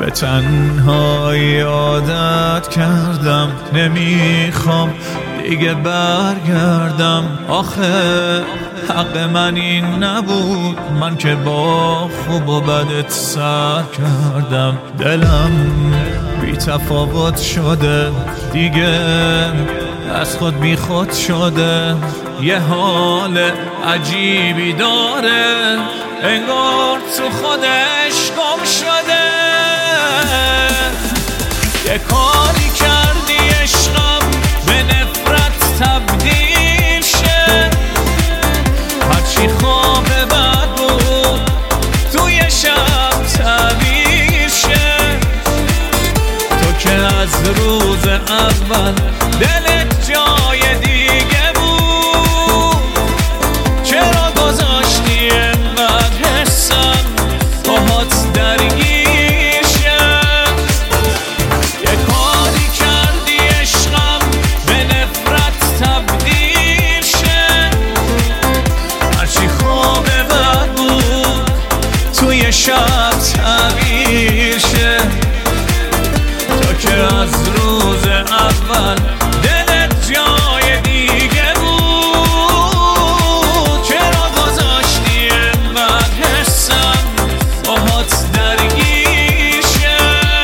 به تنهایی عادت کردم، نمیخوام دیگه برگردم. آخه حق من این نبود، من که با خوب و بدت سر کردم. دلم بی تفاوت شده دیگه، از خود بی خود شده. یه حال عجیبی داره، انگار تو خودش گم شده. یه کاری کردی عشقم به نفرت تبدیل شه، هرچی خواب بد بود توی شب تعبیر شه. تو که از روز اول دلت جای دیگه بود، چرا گذاشتی انقدر حسم باهات درگیر شه؟ یه کاری کردی عشقم به نفرت تبدیل شه، هرچی خواب بد بود توی شب تعبیر شه. تو که از روز اول دلت جای دیگه بود، چرا گذاشتی انقدر حسم باهات درگیر شه؟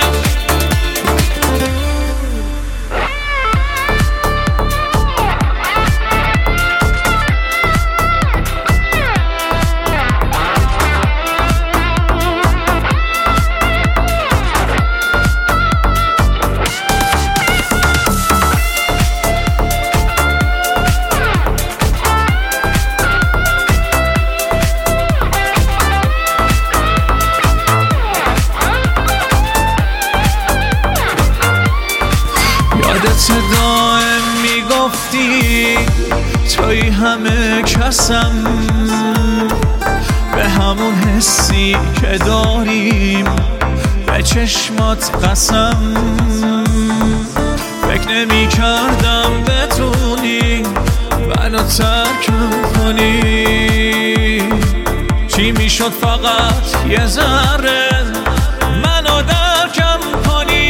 یادت دائم میگفتی توی همه کسم، به همون حسی که داریم به چشمات قسم. فکر نمی کردم بتونی منو ترکم کنی، چی میشد فقط یه ذره منو درکم کنی.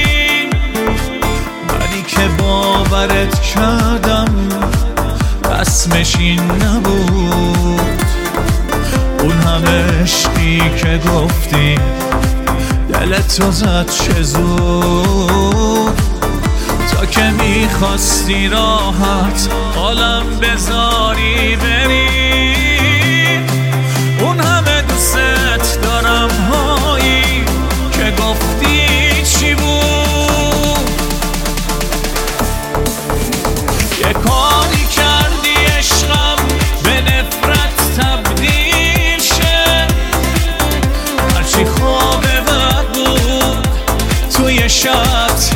که باورت کردم رسمش این نبود، اون همه عشقی که گفتی دلت رو زد چه زود. تا که میخواستی راحت حالم بذاری بری، اون همه دوست دارم هایی که گفتی چی بود؟ یه کاری کردی عشقم به نفرت تبدیل شه، هرچی خواب بد بود توی شب